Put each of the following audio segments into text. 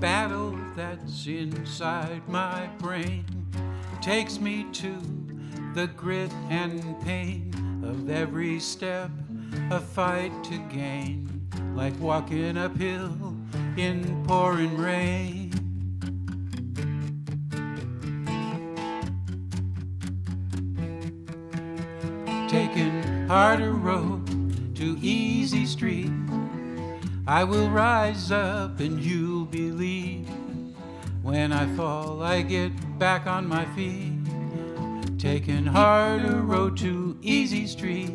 battle that's inside my brain takes me to the grit and pain of every step, a fight to gain, like walking uphill in pouring rain. Taking harder road to easy street, I will rise up and you'll believe. When I fall, I get back on my feet. Taking harder road to easy street.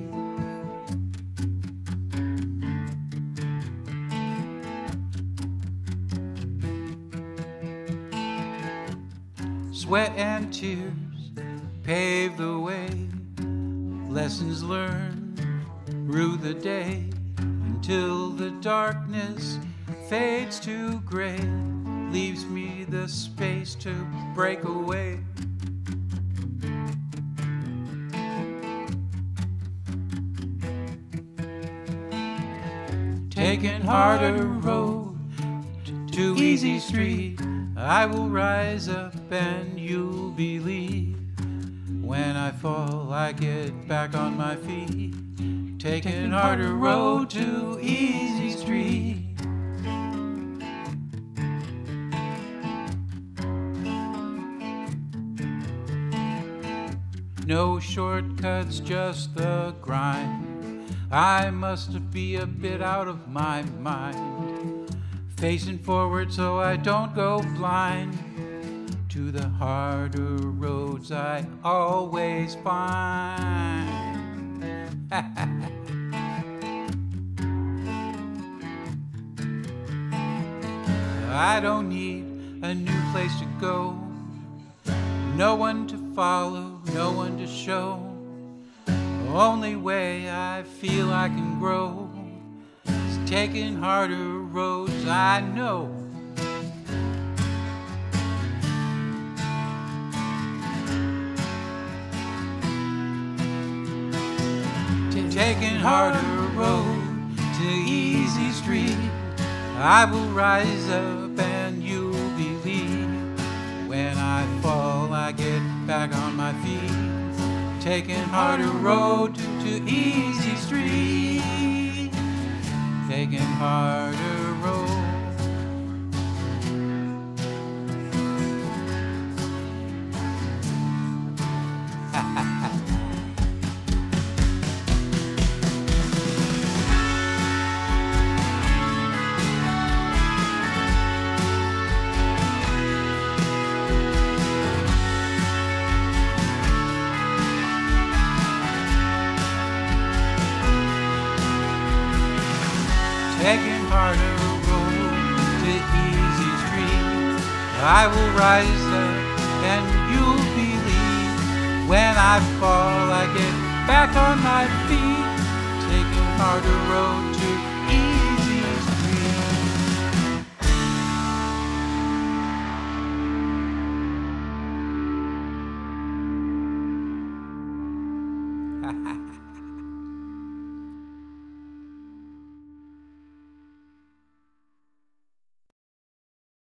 Sweat and tears pave the way. Lessons learned through the day until the darkness fades to gray, leaves me the space to break away. Taking harder road to easy street, I will rise up and you'll believe. When I fall, I get back on my feet. Taking harder road to easy street. No shortcuts, just the grind. I must be a bit out of my mind, facing forward so I don't go blind to the harder roads I always find. I don't need a new place to go, no one to follow, no one to show. The only way I feel I can grow is taking harder roads I know. Taking harder road to easy street, I will rise up and you'll believe. When I fall, I get back on my feet. Taking harder road to easy street. Taking harder road. Taking harder road to easy street, I will rise up and you'll believe. When I fall, I get back on my feet. Taking harder road to easy street.